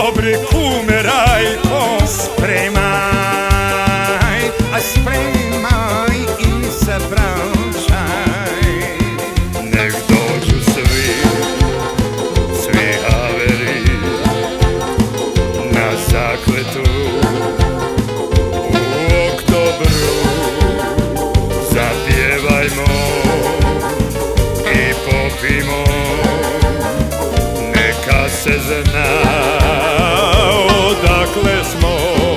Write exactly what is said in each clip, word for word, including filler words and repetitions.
dobri kume Rajko. Spremaj, a spremaj i se praćaj. Nek dođu svi, svi haveri na zakletu u oktobru. Zapjevajmo i popimo, neka se zna odakle smo.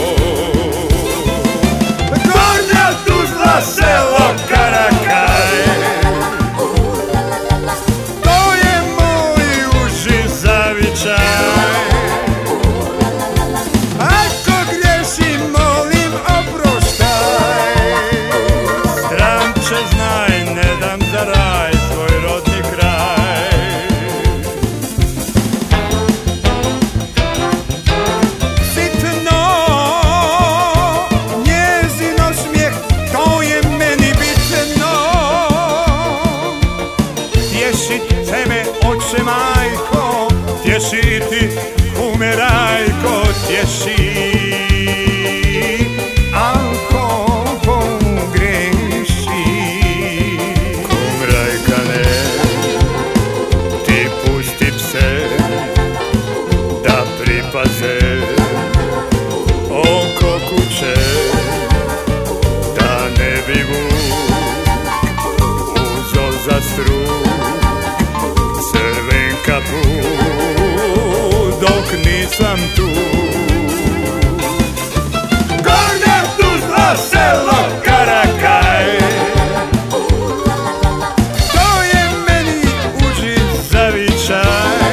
Gornja Tuzla, selo Karakaj, To je moj uži zavičaj. ako griješim molim oproštaj. Stranče znaj, ne dam za raj svoj rodni kraj. Sitno, njezino smijeh, to je meni bitno. Tješite me, oče majko, Tješi ti kume Rajko, tješi. ako pogreši. Kum Rajkane, ti pusti pse da pripaze oko kuće, da ne bi vuk uzo za struk Crvenka put dok nisam tu. Gornja Tuzla, selo Karakaj, to je meni uži Zavičaj,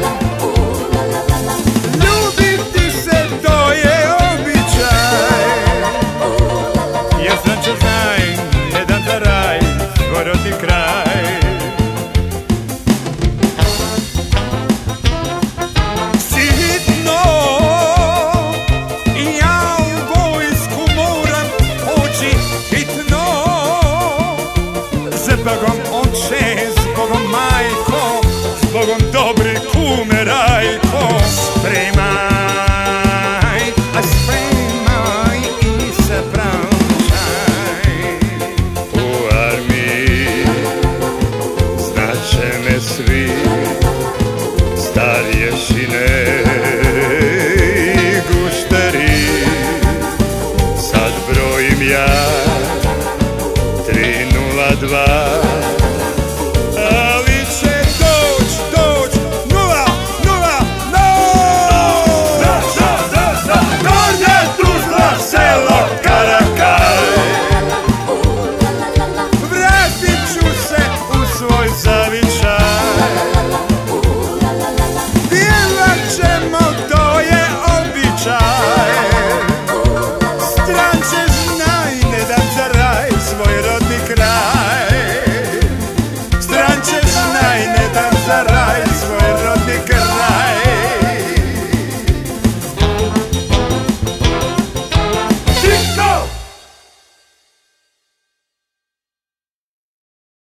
ljubiti se, to je običaj. jer stranče znaj, ne dam za raj svoj rodni kraj. Sitno, i ja u vojsku moram poći hitno. Zbogom oče, zbogom majko, Zbogom dobri kume Rajko. spremaj, a spremaj i se praćaj. U armiji znaće me svi, starješine i gušteri. Sad brojim ja tri nula dva